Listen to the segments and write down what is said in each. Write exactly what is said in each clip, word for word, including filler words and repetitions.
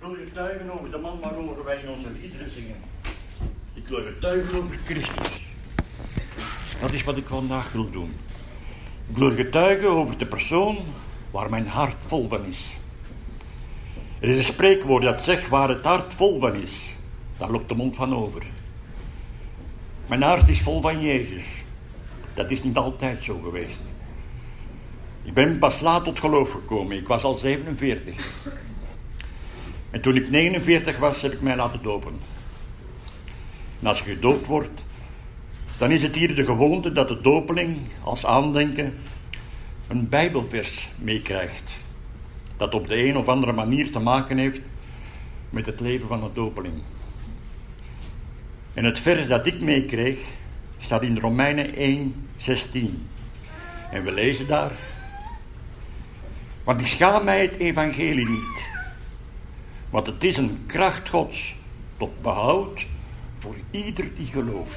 wil getuigen over de man waarover wij in onze liederen zingen. Ik wil getuigen over Christus. Dat is wat ik vandaag wil doen. Ik wil getuigen over de persoon waar mijn hart vol van is. Er is een spreekwoord dat zegt, waar het hart vol van is, daar loopt de mond van over. Mijn hart is vol van Jezus. Dat is niet altijd zo geweest. Ik ben pas laat tot geloof gekomen. Ik was al zevenenveertig. En toen ik negenenveertig was, heb ik mij laten dopen. En als je gedoopt wordt, dan is het hier de gewoonte dat de dopeling als aandenken een Bijbelvers meekrijgt. Dat op de een of andere manier te maken heeft met het leven van de dopeling. En het vers dat ik meekreeg staat in Romeinen één, zestien. En we lezen daar: want ik schaam mij het evangelie niet, want het is een kracht Gods tot behoud voor ieder die gelooft.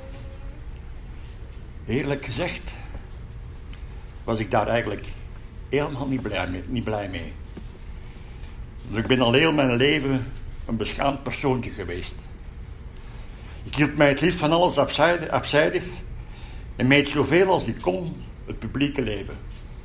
Eerlijk gezegd was ik daar eigenlijk helemaal niet blij mee. Niet blij mee. Dus ik ben al heel mijn leven een beschaamd persoontje geweest. Ik hield mij het liefst van alles afzijdig, afzijdig en meed zoveel als ik kon het publieke leven.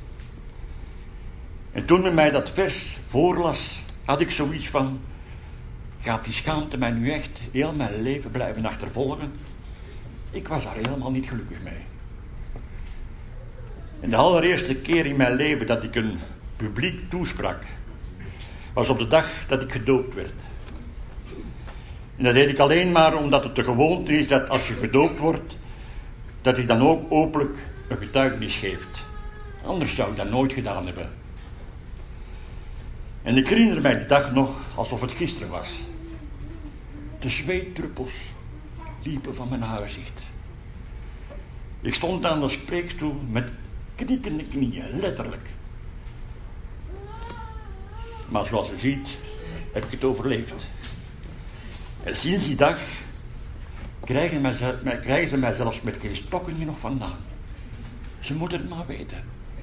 En toen men mij dat vers voorlas, had ik zoiets van: gaat die schaamte mij nu echt heel mijn leven blijven achtervolgen? Ik was daar helemaal niet gelukkig mee. En de allereerste keer in mijn leven dat ik een publiek toesprak, was op de dag dat ik gedoopt werd. En dat deed ik alleen maar omdat het de gewoonte is dat als je gedoopt wordt, dat je dan ook openlijk een getuigenis geeft. Anders zou ik dat nooit gedaan hebben. En ik herinner mij die dag nog alsof het gisteren was. De zweetdruppels liepen van mijn aangezicht. Ik stond aan de spreekstoel met knikkende knieën, letterlijk. Maar zoals u ziet, heb ik het overleefd. En sinds die dag krijgen, mij, krijgen ze mij zelfs met geen stokken hier nog vandaan. Ze moeten het maar weten.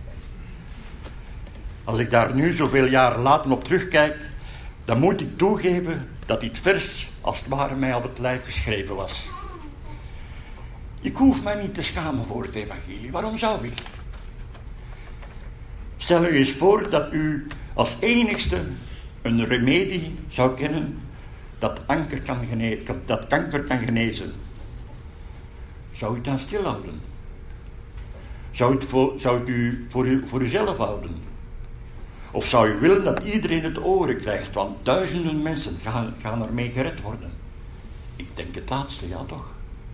Als ik daar nu zoveel jaren later op terugkijk, dan moet ik toegeven dat dit vers als het ware mij op het lijf geschreven was. Ik hoef mij niet te schamen voor het evangelie. Waarom zou ik? Stel u eens voor dat u als enigste een remedie zou kennen dat, anker kan gene- dat kanker kan genezen. Zou u het dan stilhouden? Zou u het voor, zou het u voor, u, voor uzelf houden? Of zou u willen dat iedereen het oren krijgt, want duizenden mensen gaan, gaan ermee gered worden? Ik denk het laatste, ja toch?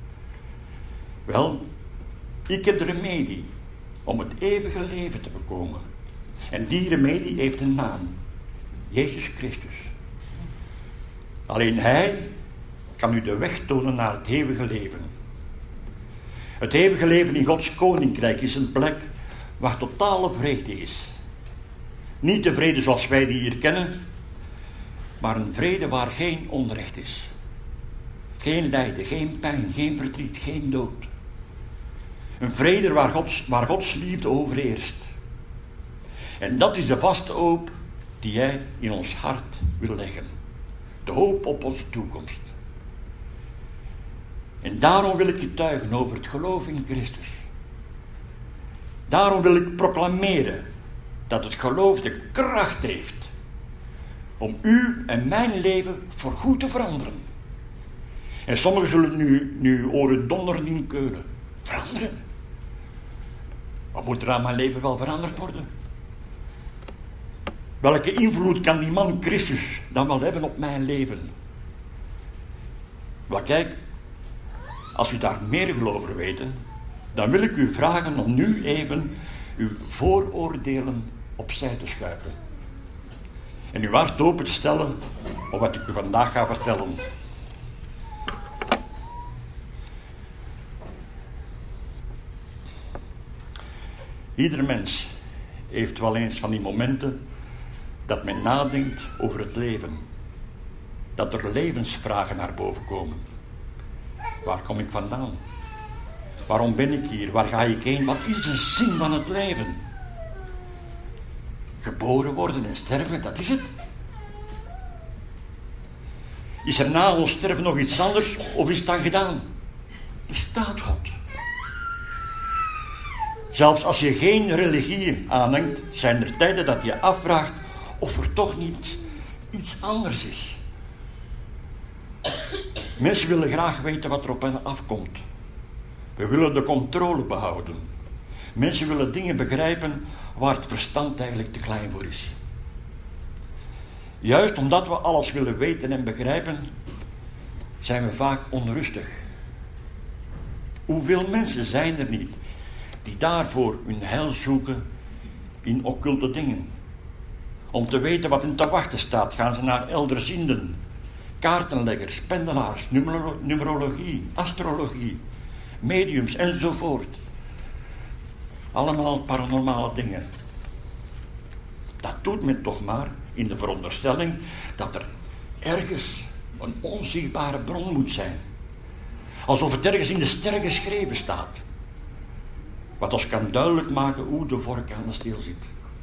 Wel, ik heb de remedie om het eeuwige leven te bekomen. En die remedie heeft een naam: Jezus Christus. Alleen Hij kan u de weg tonen naar het eeuwige leven. Het eeuwige leven in Gods koninkrijk is een plek waar totale vrede is. Niet de vrede zoals wij die hier kennen, maar een vrede waar geen onrecht is. Geen lijden, geen pijn, geen verdriet, geen dood. Een vrede waar Gods, waar Gods liefde overheerst. En dat is de vaste hoop die Hij in ons hart wil leggen. De hoop op onze toekomst. En daarom wil ik getuigen over het geloof in Christus. Daarom wil ik proclameren dat het geloof de kracht heeft om u en mijn leven voorgoed te veranderen. En sommigen zullen nu, nu horen donderen in keulen. Veranderen? Wat moet er aan mijn leven wel veranderd worden? Welke invloed kan die man Christus dan wel hebben op mijn leven? Wel kijk, als u daar meer wil over weten, dan wil ik u vragen om nu even uw vooroordelen opzij te schuiven. En uw hart open te stellen op wat ik u vandaag ga vertellen. Ieder mens heeft wel eens van die momenten dat men nadenkt over het leven. Dat er levensvragen naar boven komen. Waar kom ik vandaan? Waarom ben ik hier? Waar ga ik heen? Wat is de zin van het leven? Geboren worden en sterven, dat is het. Is er na ons sterven nog iets anders of is het dan gedaan? Bestaat God? Zelfs als je geen religie aanhangt, zijn er tijden dat je afvraagt of er toch niet iets anders is. Mensen willen graag weten wat er op hen afkomt. We willen de controle behouden. Mensen willen dingen begrijpen waar het verstand eigenlijk te klein voor is. Juist omdat we alles willen weten en begrijpen, zijn we vaak onrustig. Hoeveel mensen zijn er niet die daarvoor hun heil zoeken in occulte dingen? Om te weten wat hen te wachten staat, gaan ze naar elderzienden, kaartenleggers, pendelaars, numero- numerologie, astrologie, mediums enzovoort. Allemaal paranormale dingen. Dat doet men toch maar in de veronderstelling dat er ergens een onzichtbare bron moet zijn. Alsof het ergens in de sterren geschreven staat. Wat ons kan duidelijk maken hoe de vork aan de steel zit.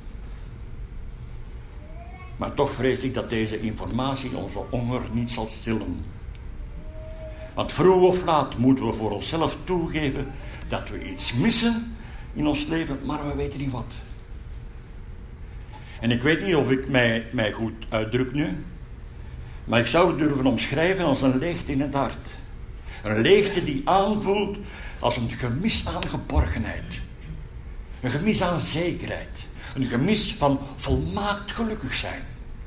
Maar toch vrees ik dat deze informatie onze honger niet zal stillen. Want vroeg of laat moeten we voor onszelf toegeven dat we iets missen in ons leven, maar we weten niet wat. En ik weet niet of ik mij, mij goed uitdruk nu, maar ik zou het durven omschrijven als een leegte in het hart. Een leegte die aanvoelt als een gemis aan geborgenheid. Een gemis aan zekerheid. Een gemis van volmaakt gelukkig zijn.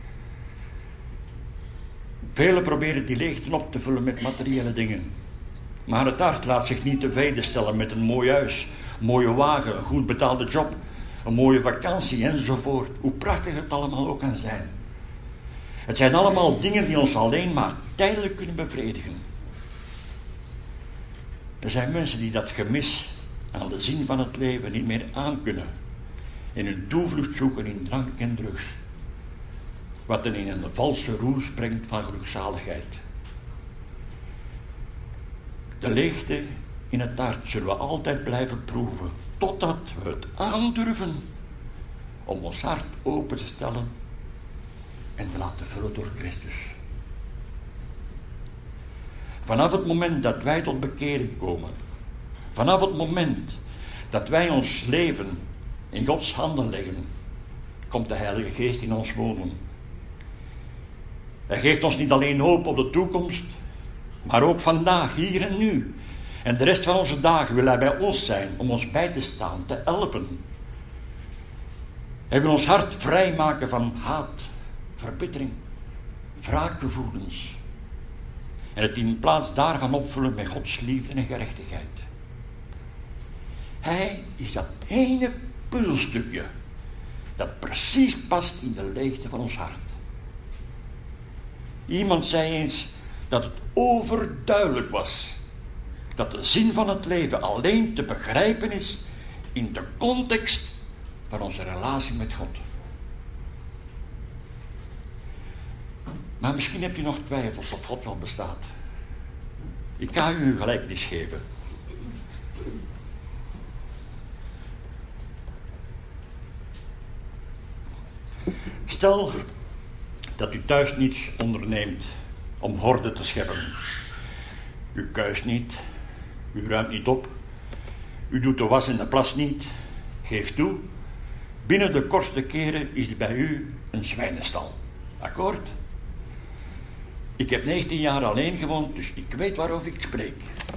Velen proberen die leegte op te vullen met materiële dingen. Maar het hart laat zich niet tevreden stellen met een mooi huis, een mooie wagen, een goed betaalde job, een mooie vakantie enzovoort. Hoe prachtig het allemaal ook kan zijn. Het zijn allemaal dingen die ons alleen maar tijdelijk kunnen bevredigen. Er zijn mensen die dat gemis aan de zin van het leven niet meer aankunnen. En hun toevlucht zoeken in drank en drugs. Wat hen in een valse roes brengt van gelukzaligheid. De leegte in het hart zullen we altijd blijven proeven. Totdat we het aandurven om ons hart open te stellen en te laten vullen door Christus. Vanaf het moment dat wij tot bekering komen, vanaf het moment dat wij ons leven in Gods handen leggen, komt de Heilige Geest in ons wonen. Hij geeft ons niet alleen hoop op de toekomst, maar ook vandaag, hier en nu. En de rest van onze dagen wil hij bij ons zijn, om ons bij te staan, te helpen. Hij wil ons hart vrijmaken van haat, verbittering, wraakgevoelens. En het in plaats daarvan opvullen met Gods liefde en gerechtigheid. Hij is dat ene puzzelstukje dat precies past in de leegte van ons hart. Iemand zei eens dat het overduidelijk was dat de zin van het leven alleen te begrijpen is in de context van onze relatie met God. Maar misschien hebt u nog twijfels of God wel bestaat. Ik ga u een gelijkenis geven. Stel dat u thuis niets onderneemt om orde te scheppen. U kuist niet, u ruimt niet op, u doet de was en de plas niet, geeft toe. Binnen de kortste keren is er bij u een zwijnenstal. Akkoord? Ik heb negentien jaar alleen gewoond, dus ik weet waarover ik spreek.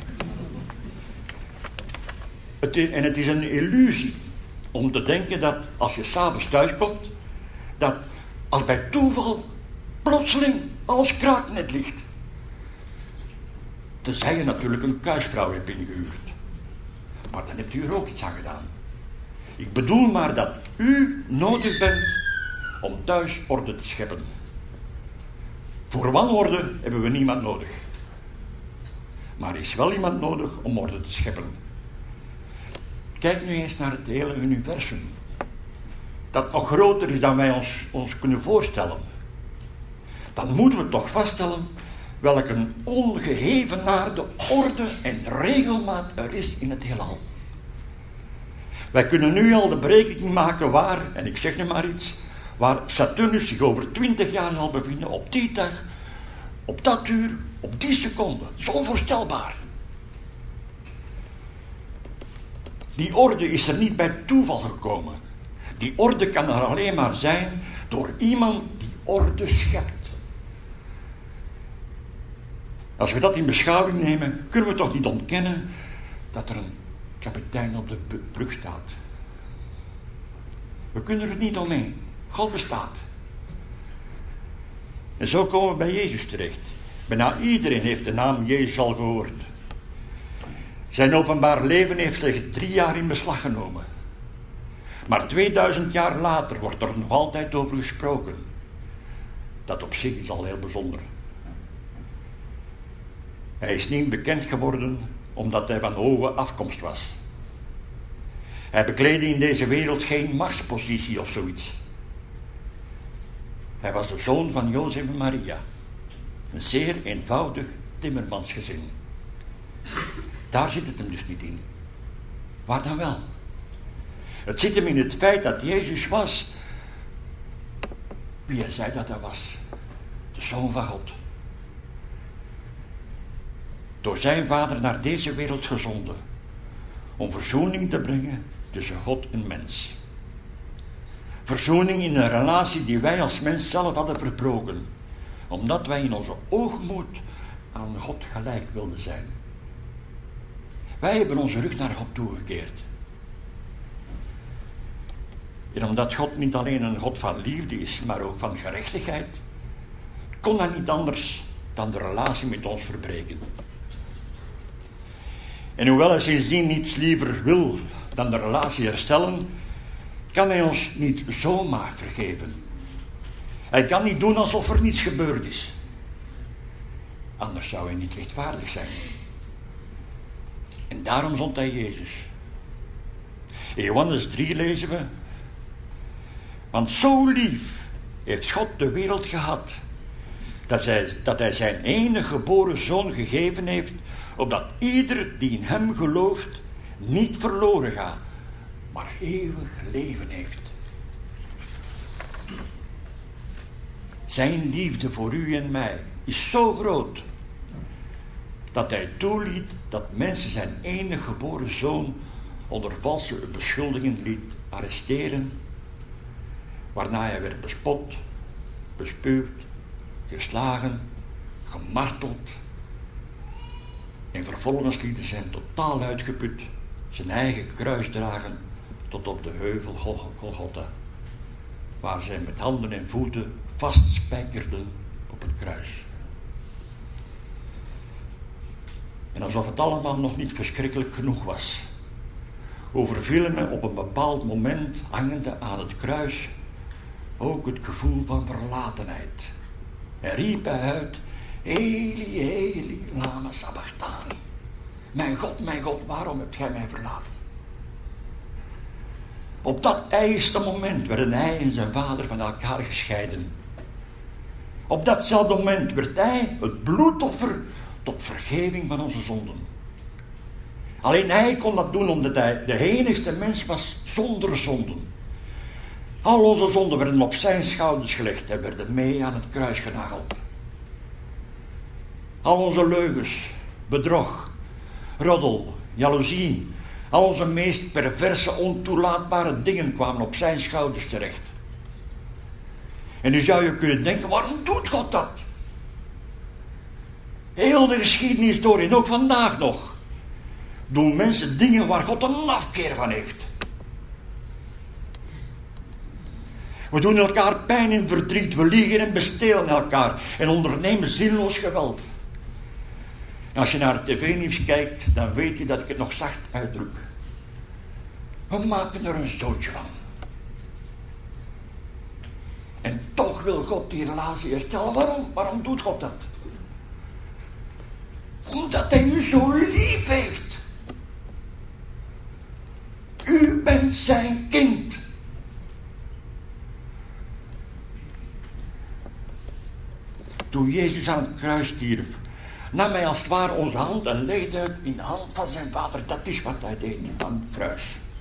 Het is, en het is een illusie om te denken dat als je s'avonds thuis komt, dat als bij toeval plotseling alles kraaknet ligt. Tenzij je natuurlijk een kuisvrouw hebt ingehuurd. Maar dan hebt u er ook iets aan gedaan. Ik bedoel maar dat u nodig bent om thuis orde te scheppen. Voor wanorde hebben we niemand nodig. Maar er is wel iemand nodig om orde te scheppen. Kijk nu eens naar het hele universum. Dat nog groter is dan wij ons, ons kunnen voorstellen. Dan moeten we toch vaststellen welke een ongehevenaarde orde en regelmaat er is in het heelal. Wij kunnen nu al de berekening maken waar, en ik zeg nu maar iets, waar Saturnus zich over twintig jaar zal bevinden, op die dag Op dat uur, op die seconde. Zo onvoorstelbaar. Die orde is er niet bij toeval gekomen. Die orde kan er alleen maar zijn door iemand die orde schept. Als we dat in beschouwing nemen, kunnen we toch niet ontkennen dat er een kapitein op de brug staat. We kunnen er niet omheen. God bestaat. En zo komen we bij Jezus terecht. Bijna iedereen heeft de naam Jezus al gehoord. Zijn openbaar leven heeft slechts drie jaar in beslag genomen. Maar tweeduizend jaar later wordt er nog altijd over gesproken. Dat op zich is al heel bijzonder. Hij is niet bekend geworden omdat hij van hoge afkomst was. Hij bekleedde in deze wereld geen machtspositie of zoiets. Hij was de zoon van Jozef en Maria. Een zeer eenvoudig timmermansgezin. Daar zit het hem dus niet in. Waar dan wel? Het zit hem in het feit dat Jezus was wie hij zei dat hij was. De Zoon van God. Door zijn Vader naar deze wereld gezonden. Om verzoening te brengen tussen God en mens. Verzoening in een relatie die wij als mens zelf hadden verbroken. Omdat wij in onze oogmoed aan God gelijk wilden zijn. Wij hebben onze rug naar God toegekeerd. En omdat God niet alleen een God van liefde is, maar ook van gerechtigheid, kon hij niet anders dan de relatie met ons verbreken. En hoewel hij sindsdien niets liever wil dan de relatie herstellen, kan hij ons niet zomaar vergeven. Hij kan niet doen alsof er niets gebeurd is. Anders zou hij niet rechtvaardig zijn. En daarom zond hij Jezus. In Johannes drie lezen we: want zo lief heeft God de wereld gehad, dat hij, dat hij zijn enige geboren zoon gegeven heeft, opdat ieder die in hem gelooft niet verloren gaat, maar eeuwig leven heeft. Zijn liefde voor u en mij is zo groot, dat hij toeliet dat mensen zijn enige geboren zoon onder valse beschuldigingen liet arresteren, waarna hij werd bespot, bespuugd, geslagen, gemarteld, en vervolgens liet hij zijn totaal uitgeput zijn eigen kruis dragen tot op de heuvel Golgotha, waar zij met handen en voeten vastspijkerden op het kruis. En alsof het allemaal nog niet verschrikkelijk genoeg was, overviel me op een bepaald moment, hangende aan het kruis, ook het gevoel van verlatenheid. En riep hij uit: Eli, Eli, lama sabachthani. Mijn God, mijn God, waarom hebt gij mij verlaten? Op dat eerste moment werden hij en zijn vader van elkaar gescheiden. Op datzelfde moment werd hij het bloedoffer tot vergeving van onze zonden. Alleen hij kon dat doen omdat hij de enigste mens was zonder zonden. Al onze zonden werden op zijn schouders gelegd en werden mee aan het kruis genageld. Al onze leugens, bedrog, roddel, jaloezie, al onze meest perverse, ontoelaatbare dingen kwamen op zijn schouders terecht. En nu zou je kunnen denken: waarom doet God dat? Heel de geschiedenis door en ook vandaag nog doen mensen dingen waar God een afkeer van heeft. We doen elkaar pijn en verdriet, we liegen en bestelen elkaar en ondernemen zinloos geweld. En als je naar het tv-nieuws kijkt, dan weet je dat ik het nog zacht uitdruk. We maken er een zootje van. En toch wil God die relatie herstellen. Waarom? Waarom doet God dat? Omdat hij u zo lief heeft. U bent zijn kind. Toen Jezus aan het kruis stierf, nam hij als het ware onze hand en legde het in de hand van zijn vader. Dat is wat hij deed aan het kruis.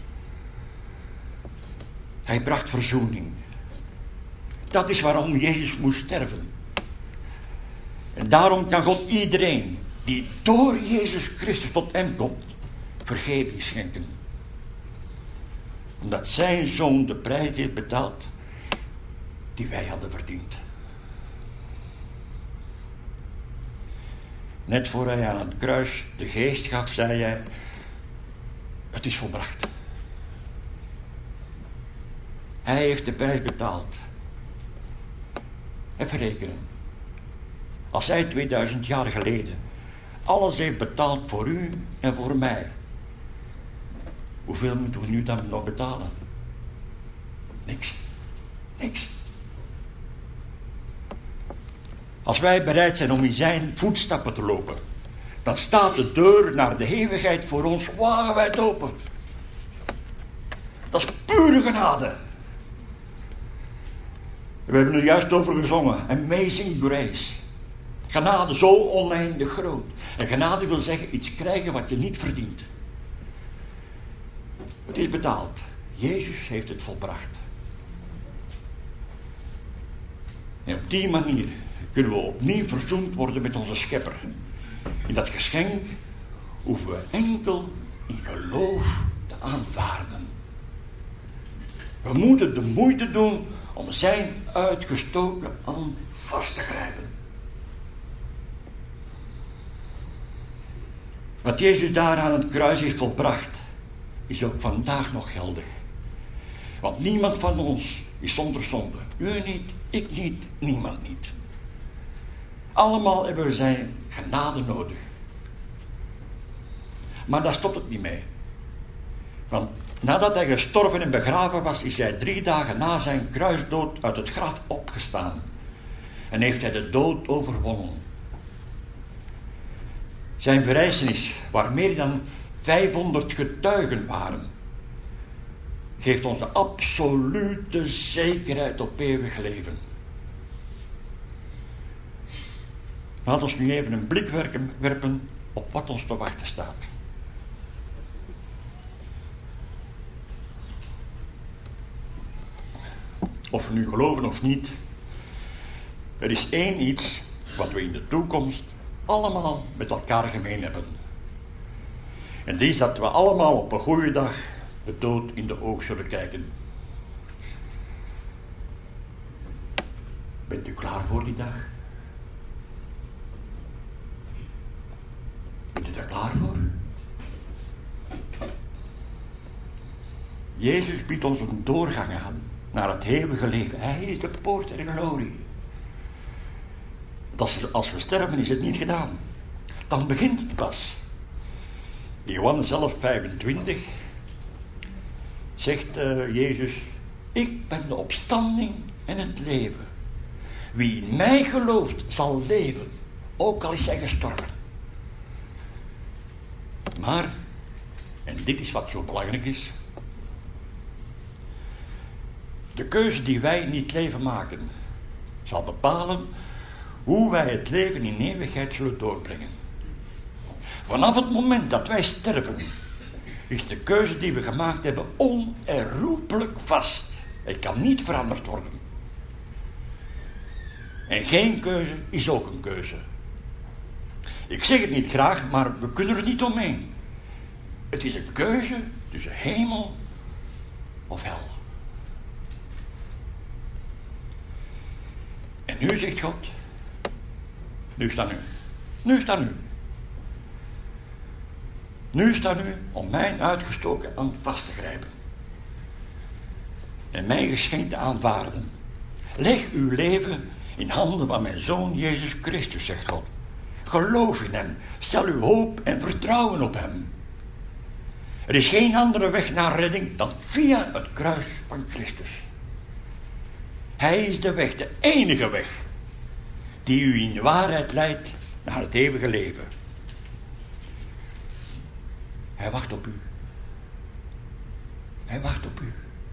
Hij bracht verzoening. Dat is waarom Jezus moest sterven. En daarom kan God iedereen die door Jezus Christus tot hem komt, vergeving schenken. Omdat zijn zoon de prijs heeft betaald die wij hadden verdiend. Net voor hij aan het kruis de geest gaf, zei hij: het is volbracht. Hij heeft de prijs betaald. Even rekenen. Als hij tweeduizend jaar geleden alles heeft betaald voor u en voor mij, hoeveel moeten we nu dan nog betalen? Niks. Niks. Als wij bereid zijn om in zijn voetstappen te lopen, dan staat de deur naar de eeuwigheid voor ons wagenwijd open. Dat is pure genade. We hebben er juist over gezongen. Amazing grace. Genade zo oneindig groot. En genade wil zeggen iets krijgen wat je niet verdient. Het is betaald. Jezus heeft het volbracht. En op die manier kunnen we opnieuw verzoend worden met onze schepper. In dat geschenk hoeven we enkel in geloof te aanvaarden. We moeten de moeite doen om zijn uitgestoken hand vast te grijpen. Wat Jezus daar aan het kruis heeft volbracht, is ook vandaag nog geldig. Want niemand van ons is zonder zonde. U niet, ik niet, niemand niet. Allemaal hebben we zijn genade nodig. Maar daar stopt het niet mee. Want nadat hij gestorven en begraven was, is hij drie dagen na zijn kruisdood uit het graf opgestaan. En heeft hij de dood overwonnen. Zijn verrijzenis, waar meer dan vijfhonderd getuigen waren, geeft ons de absolute zekerheid op eeuwig leven. Laat ons nu even een blik werpen op wat ons te wachten staat. Of we nu geloven of niet, er is één iets wat we in de toekomst allemaal met elkaar gemeen hebben. En die is dat we allemaal op een goede dag de dood in de oog zullen kijken. Bent u klaar voor die dag? Bent u daar klaar voor? Jezus biedt ons een doorgang aan naar het eeuwige leven. Hij is de poort der glorie. Dat als we sterven is het niet gedaan. Dan begint het pas. In Johannes elf vijfentwintig zegt uh, Jezus: ik ben de opstanding en het leven. Wie in mij gelooft zal leven, ook al is hij gestorven. Maar, en dit is wat zo belangrijk is, de keuze die wij in dit leven maken, zal bepalen hoe wij het leven in eeuwigheid zullen doorbrengen. Vanaf het moment dat wij sterven, is de keuze die we gemaakt hebben onherroepelijk vast. Het kan niet veranderd worden. En geen keuze is ook een keuze. Ik zeg het niet graag, maar we kunnen er niet omheen. Het is een keuze tussen hemel of hel. En nu zegt God: nu staat u. Nu staat u. Nu staat u om mijn uitgestoken hand vast te grijpen. En mijn geschenk te aanvaarden. Leg uw leven in handen van mijn Zoon Jezus Christus, zegt God. Geloof in hem. Stel uw hoop en vertrouwen op hem. Er is geen andere weg naar redding dan via het kruis van Christus. Hij is de weg, de enige weg, die u in waarheid leidt naar het eeuwige leven. Hij wacht op u. Hij wacht op u.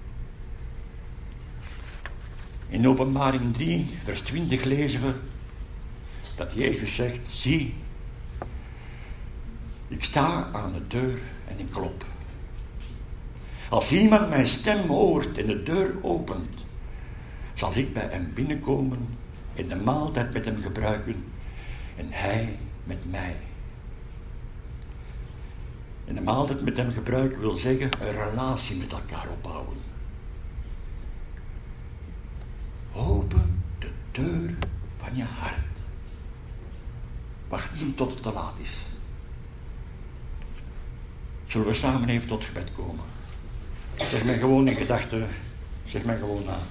In Openbaring drie, vers twintig lezen we dat Jezus zegt: zie, ik sta aan de deur en ik klop. Als iemand mijn stem hoort en de deur opent, zal ik bij hem binnenkomen en de maaltijd met hem gebruiken en hij met mij. En een maaltijd met hem gebruiken wil zeggen een relatie met elkaar opbouwen. Open de deur van je hart. Wacht niet tot het te laat is. Zullen we samen even tot gebed komen? Zeg mij gewoon in gedachten, zeg mij gewoon na.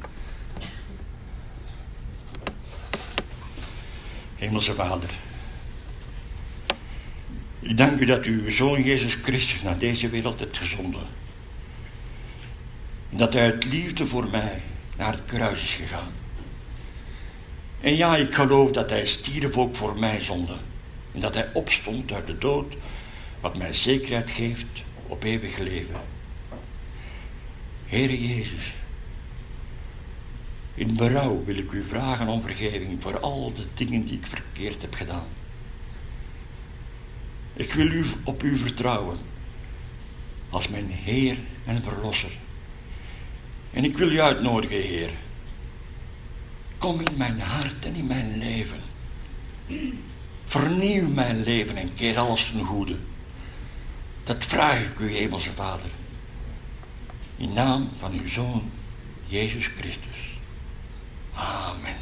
Hemelse Vader, ik dank u dat u uw Zoon Jezus Christus naar deze wereld hebt gezonden. En dat hij uit liefde voor mij naar het kruis is gegaan. En ja, ik geloof dat hij stierf ook voor mij zonde. En dat hij opstond uit de dood, wat mij zekerheid geeft op eeuwig leven. Heere Jezus, in berouw wil ik u vragen om vergeving voor al de dingen die ik verkeerd heb gedaan. Ik wil u op u vertrouwen als mijn Heer en Verlosser. En ik wil u uitnodigen, Heer. Kom in mijn hart en in mijn leven. Vernieuw mijn leven en keer alles ten goede. Dat vraag ik u, Hemelse Vader. In naam van uw Zoon, Jezus Christus. Amen.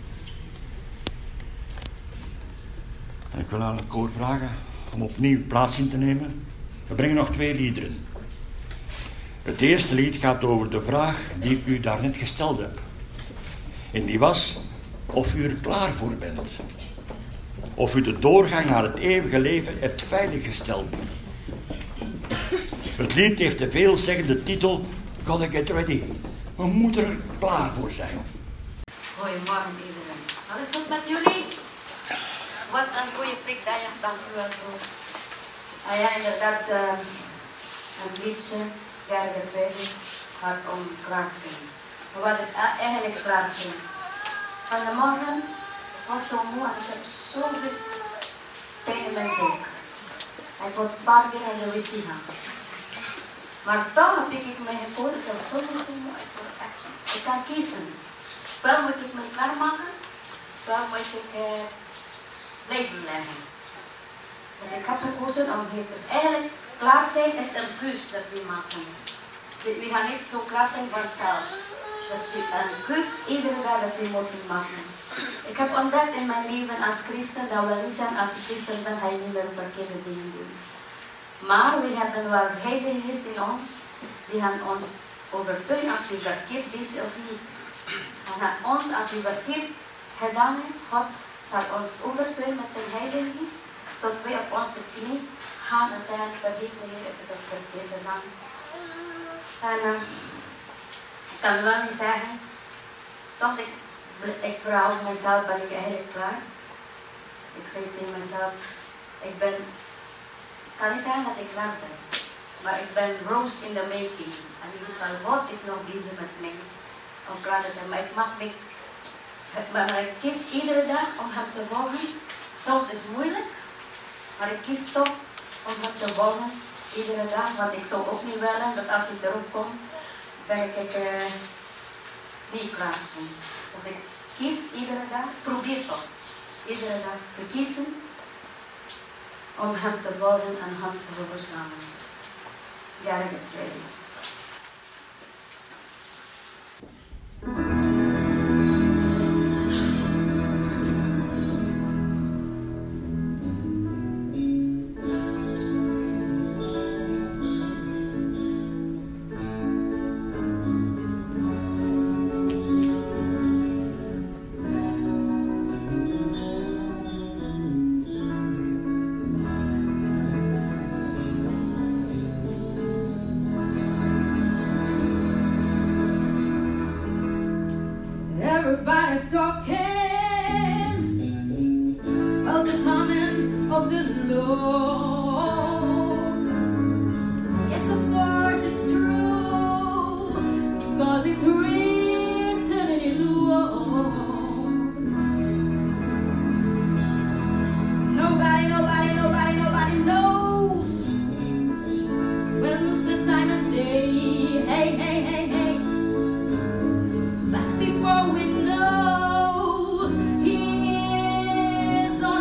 En ik wil aan het koor vragen om opnieuw plaats in te nemen. We brengen nog twee liederen. Het eerste lied gaat over de vraag die ik u daarnet gesteld heb. En die was of u er klaar voor bent. Of u de doorgang naar het eeuwige leven hebt veiliggesteld. Het lied heeft de veelzeggende titel Gotta Get Ready. We moeten er klaar voor zijn. Goedemorgen iedereen. Alles goed met jullie? Wat een goede preekdag, dank u wel, broer. Ah ja, inderdaad, uh, een liedje, Gotta Get Ready, gaat om klaarzijn. Maar wat is eigenlijk klaarzijn? Van de morgen was zo moe en ik heb zoveel pijn in mijn buik. Ik moet een paar keer in de wc gaan. Maar toch heb ik me gevoeld, ik heb zo moe, ik word echt, ik kan kiezen. Wel moet ik me klaarmaken, wel moet ik uh, blijven leggen. Dus ik heb gekozen om hier, dus eigenlijk klaar zijn is een keus dat we maken. We, we gaan niet zo klaar zijn vanzelf. Dus een keus iedere dag dat we moeten maken. Ik heb ontdekt in mijn leven als christen, dat wil niet zijn als je christen bent, ga je niet meer verkeerde dingen doen. Maar we hebben wel Heilige Geest in ons, die gaan ons overtuigen als we verkeerd bezig of niet. En aan ons, als we verkeerd gedaan hebben, God zal ons overtuigen met zijn Heilige Geest, dat wij op onze knie gaan en zeggen, vergeef me Heer, ik heb het verkeerd gedaan. En uh, ik kan wel niet zeggen, soms ik, ik verhaal mezelf, ben ik eigenlijk klaar. Ik zeg tegen mezelf, ik ben, ik kan niet zeggen dat ik klaar ben, maar ik ben rose in the making. En in ieder geval, God is nog bezig met mij. Om klaar te zijn, maar ik mag me, maar ik kies iedere dag om hem te volgen. Soms is het moeilijk, maar ik kies toch om hem te volgen iedere dag, want ik zou ook niet willen dat als ik erop kom, ben ik uh, niet klaar zijn. Dus ik kies iedere dag, probeer toch, iedere dag te kiezen om hem te volgen en hem te gehoorzamen. Gotta get ready. Everybody's talking of the coming of the Lord. Yes, of course it's true, because it's written in His word. Nobody, nobody, nobody, nobody knows when's the time of day. Hey, hey, hey, hey. But before we know, He is on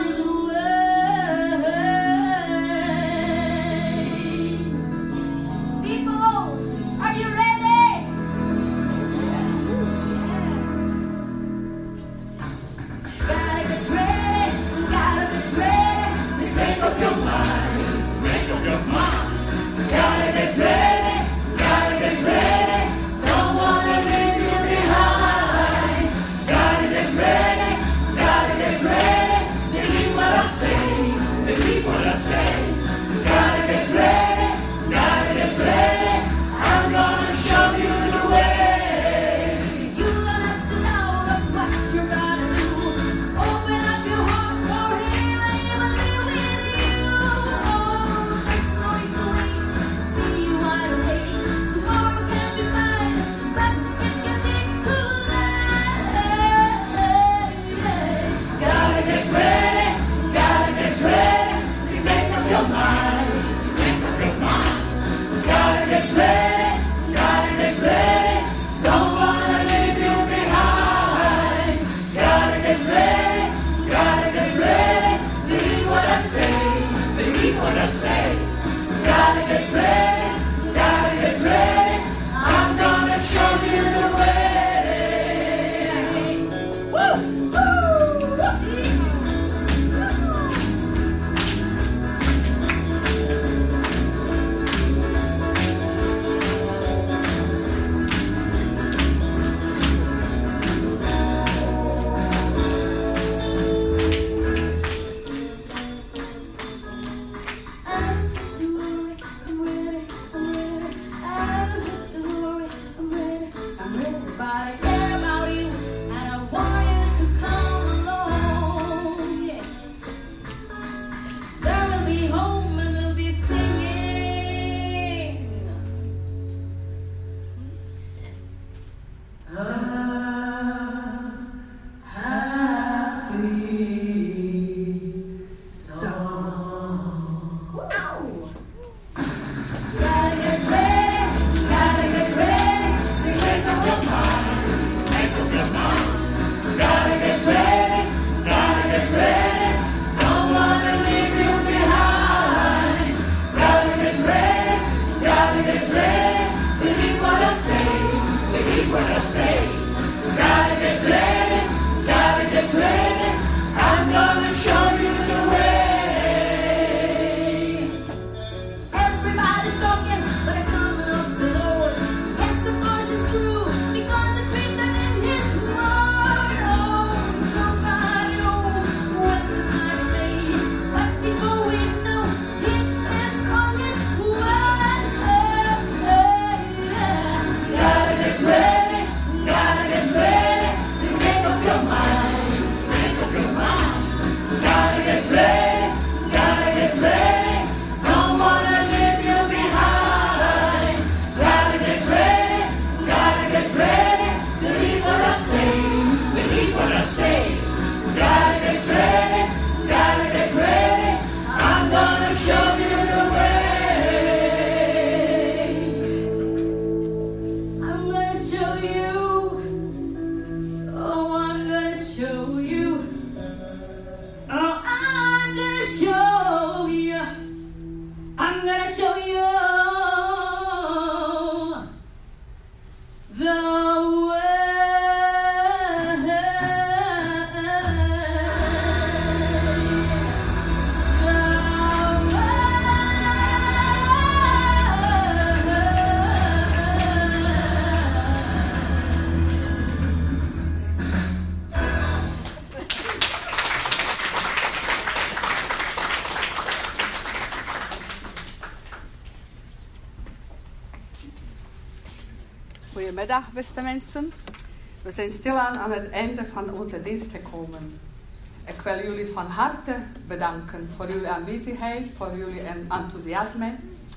Goedemiddag, beste mensen. We zijn stilaan aan het einde van onze dienst gekomen. Ik wil jullie van harte bedanken voor jullie aanwezigheid, voor jullie enthousiasme.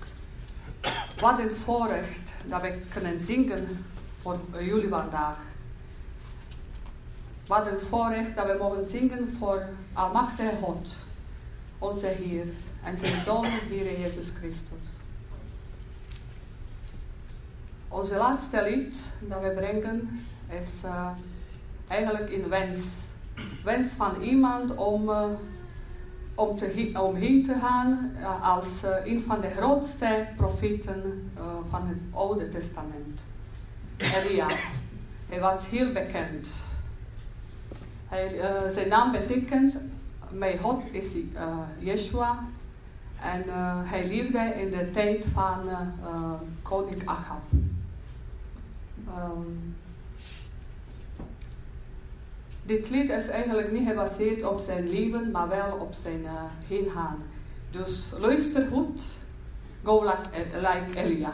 Wat een voorrecht dat we kunnen zingen voor jullie vandaag. Wat een voorrecht dat we mogen zingen voor Almachtige God, onze Heer en zijn Zoon, Heer Jezus Christus. Onze laatste lied dat we brengen is uh, eigenlijk een wens. Wens van iemand om, uh, om, te, om heen te gaan uh, als uh, een van de grootste profeten uh, van het Oude Testament. Elia. Hij was heel bekend. Hij, uh, zijn naam betekent, mijn God is uh, Yeshua. En uh, hij leefde in de tijd van uh, uh, koning Achab. Um, dit lied is eigenlijk niet gebaseerd op zijn leven, maar wel op zijn uh, heengaan. Dus luister goed, go like, like Elia.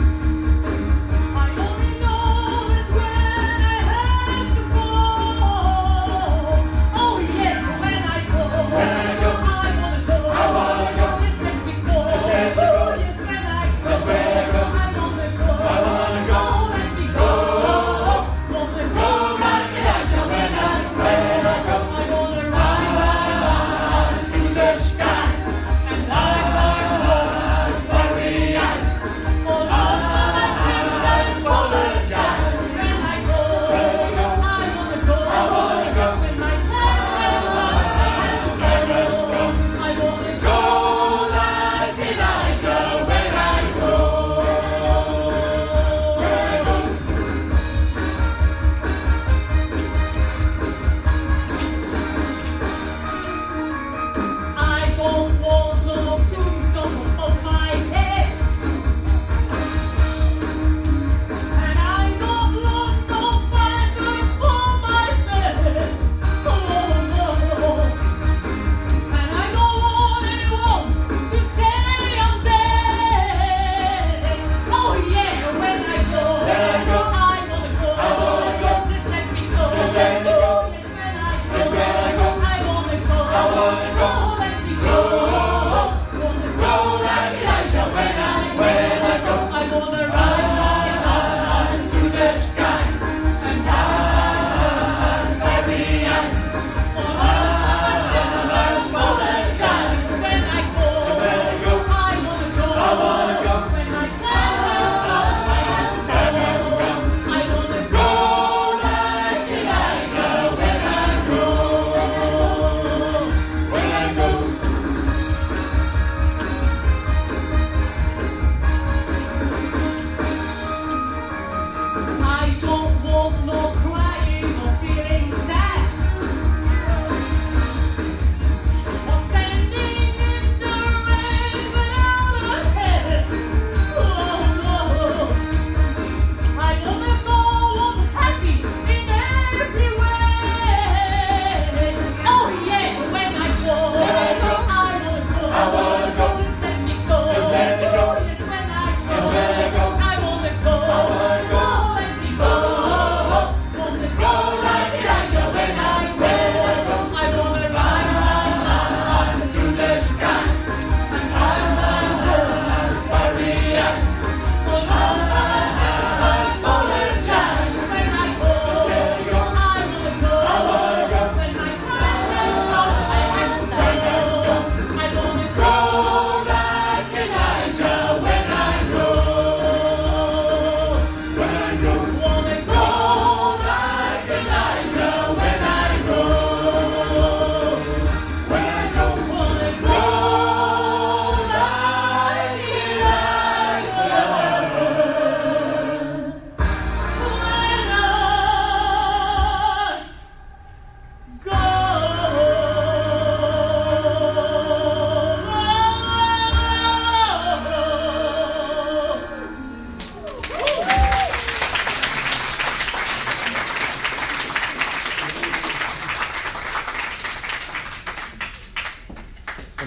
Oh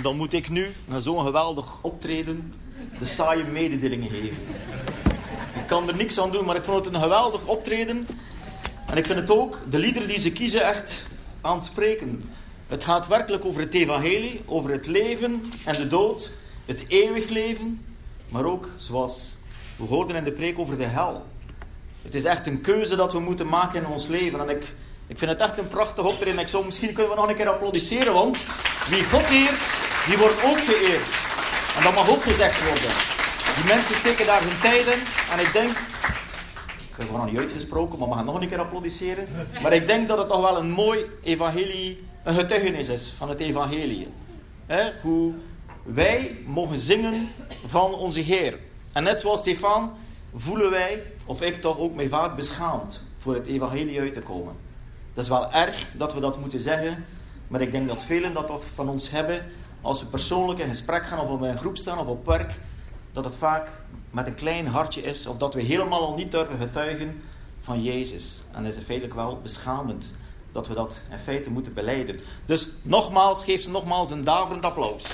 En dan moet ik nu, na zo'n geweldig optreden, de saaie mededelingen geven. Ik kan er niks aan doen, maar ik vond het een geweldig optreden. En ik vind het ook, de liederen die ze kiezen, echt aanspreken. Het gaat werkelijk over het evangelie, over het leven en de dood, het eeuwig leven, maar ook, zoals we hoorden in de preek, over de hel. Het is echt een keuze dat we moeten maken in ons leven. En ik, ik vind het echt een prachtig optreden. Ik zou, misschien kunnen we nog een keer applaudisseren, want wie God eert, die wordt ook geëerd. En dat mag ook gezegd worden. Die mensen steken daar hun tijd in. En ik denk, ik heb het nog niet uitgesproken, maar we gaan nog een keer applaudisseren. Maar ik denk dat het toch wel een mooi evangelie, een getuigenis is van het evangelie. He, hoe wij mogen zingen van onze Heer. En net zoals Stefan voelen wij, of ik toch ook mij vaak beschaamd voor het evangelie uit te komen. Dat is wel erg dat we dat moeten zeggen, maar ik denk dat velen dat, dat van ons hebben als we persoonlijk in gesprek gaan of op een groep staan of op werk, dat het vaak met een klein hartje is of dat we helemaal al niet durven getuigen van Jezus. En dat is feitelijk wel beschamend dat we dat in feite moeten belijden. Dus nogmaals, geef ze nogmaals een daverend applaus.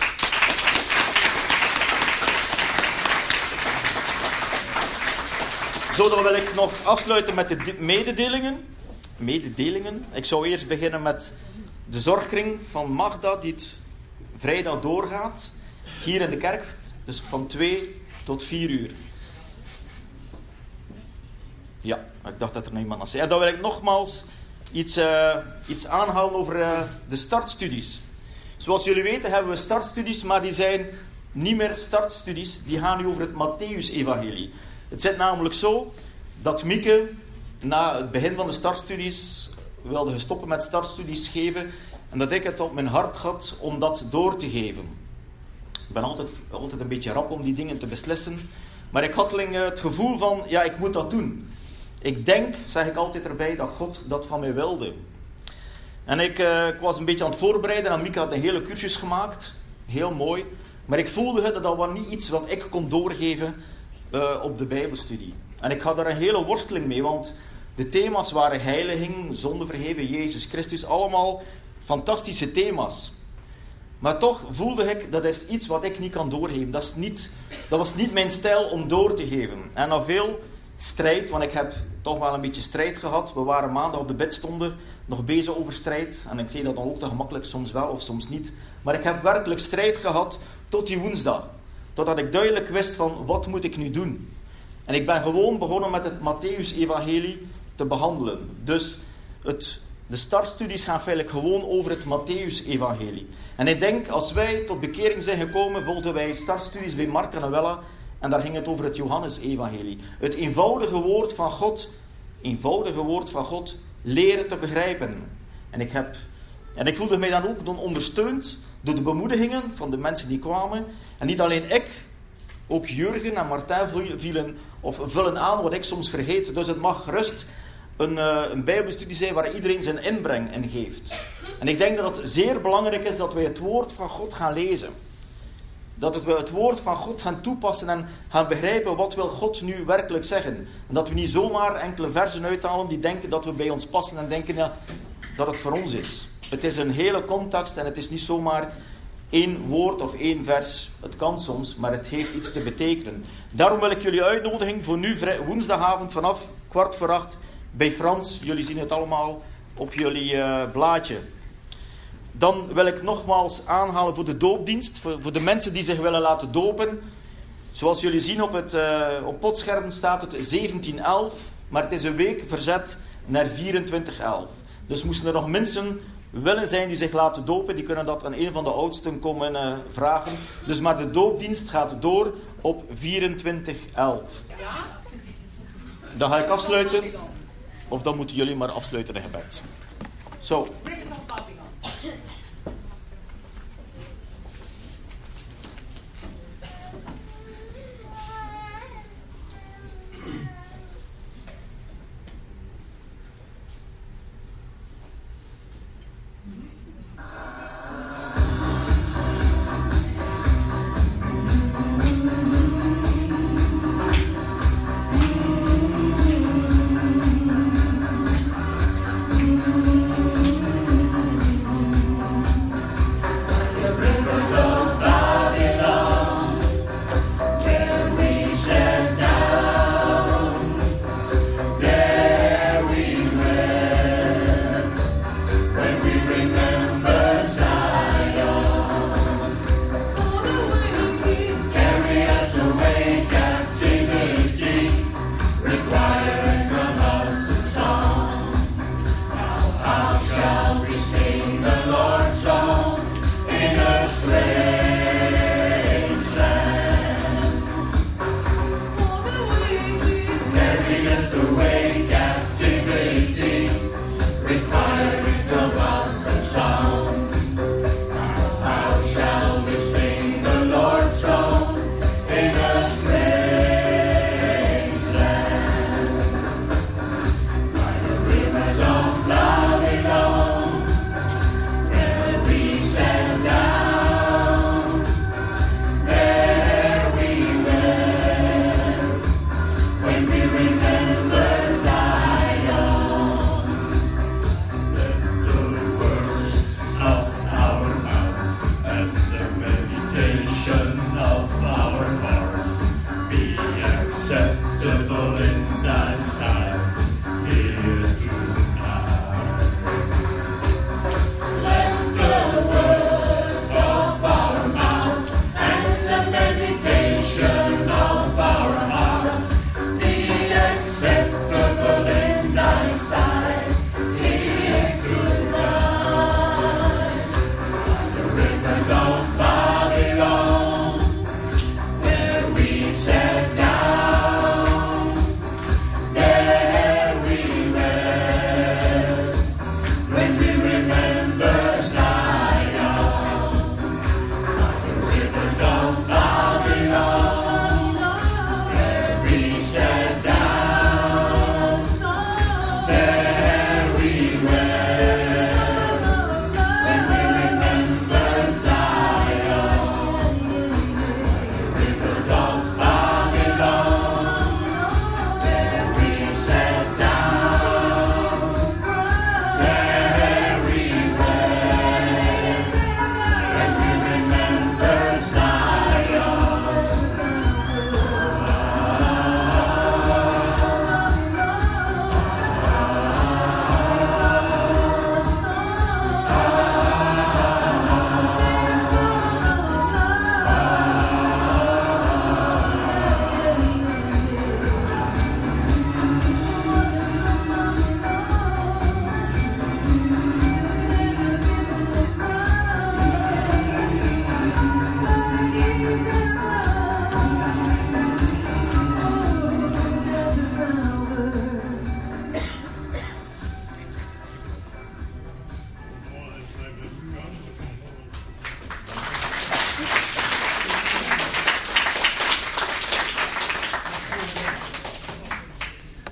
Zo, dan wil ik nog afsluiten met de mededelingen. Mededelingen. Ik zou eerst beginnen met de zorgkring van Magda, die het vrijdag doorgaat. Hier in de kerk, dus van twee tot vier uur. Ja, ik dacht dat er nog iemand was. Ja, dan wil ik nogmaals iets, uh, iets aanhalen over uh, de startstudies. Zoals jullie weten hebben we startstudies, maar die zijn niet meer startstudies. Die gaan nu over het Mattheüs-evangelie. Het zit namelijk zo dat Mieke na het begin van de startstudies wilde stoppen met startstudies geven en dat ik het op mijn hart had om dat door te geven. Ik ben altijd, altijd een beetje rap om die dingen te beslissen, maar ik had het gevoel van, ja, ik moet dat doen. Ik denk, zeg ik altijd erbij, dat God dat van mij wilde. En ik, uh, ik was een beetje aan het voorbereiden en Mieke had een hele cursus gemaakt, heel mooi, maar ik voelde dat dat was niet iets wat ik kon doorgeven Uh, op de Bijbelstudie. En ik had daar een hele worsteling mee, want de thema's waren heiliging, zondevergeven, Jezus Christus, allemaal fantastische thema's. Maar toch voelde ik, dat is iets wat ik niet kan doorgeven. Dat, is niet, dat was niet mijn stijl om door te geven. En na veel strijd, want ik heb toch wel een beetje strijd gehad. We waren maandag op de bidstonden nog bezig over strijd. En ik zie dat dan ook te gemakkelijk, soms wel of soms niet. Maar ik heb werkelijk strijd gehad tot die woensdag. Totdat ik duidelijk wist van, wat moet ik nu doen? En ik ben gewoon begonnen met het Mattheüs-evangelie te behandelen. Dus het, de startstudies gaan feitelijk gewoon over het Mattheüs-evangelie. En ik denk, als wij tot bekering zijn gekomen, volgden wij startstudies bij Mark en Wella. En daar ging het over het Johannes-evangelie. Het eenvoudige woord van God, eenvoudige woord van God, leren te begrijpen. En ik, heb, en ik voelde mij dan ook dan ondersteund door de bemoedigingen van de mensen die kwamen. En niet alleen ik, ook Jurgen en Martijn vielen, of vullen aan wat ik soms vergeet. Dus het mag gerust een, uh, een bijbelstudie zijn waar iedereen zijn inbreng in geeft. En ik denk dat het zeer belangrijk is dat wij het woord van God gaan lezen. Dat we het woord van God gaan toepassen en gaan begrijpen wat wil God nu werkelijk zeggen. En dat we niet zomaar enkele versen uithalen die denken dat we bij ons passen en denken ja, dat het voor ons is. Het is een hele context en het is niet zomaar één woord of één vers. Het kan soms, maar het heeft iets te betekenen. Daarom wil ik jullie uitnodigen voor nu woensdagavond vanaf kwart voor acht bij Frans. Jullie zien het allemaal op jullie uh, blaadje. Dan wil ik nogmaals aanhalen voor de doopdienst. Voor, voor de mensen die zich willen laten dopen. Zoals jullie zien op het uh, op potscherm staat het zeventien elf. Maar het is een week verzet naar vierentwintig elf. Dus moesten er nog mensen willen zijn die zich laten dopen, die kunnen dat aan een van de oudsten komen uh, vragen. Dus maar de doopdienst gaat door op vierentwintig elf. Dan ga ik afsluiten. Of dan moeten jullie maar afsluiten in gebed. Zo.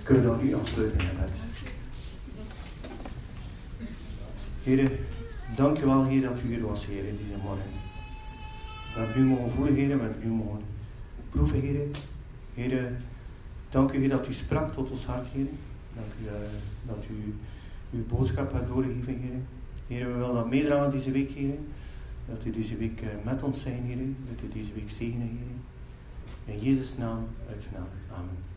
Kunnen we dan nu afsluiten in gebed? Heer, dank u wel, Heer, dat u hier was, Heer, in deze morgen. We hebben u mogen voelen, Heer, we hebben u mogen proeven, Heer. Heer, dank u, Heer, dat u sprak tot ons hart, Heer. Dank u uh, dat u uw boodschap hebt doorgegeven, Heer. Heer, we willen dat meedragen deze week, Heer. Dat u deze week uh, met ons zijn, Heer. Dat u deze week zegenen, Heer. In Jezus' naam, uit de naam. Amen.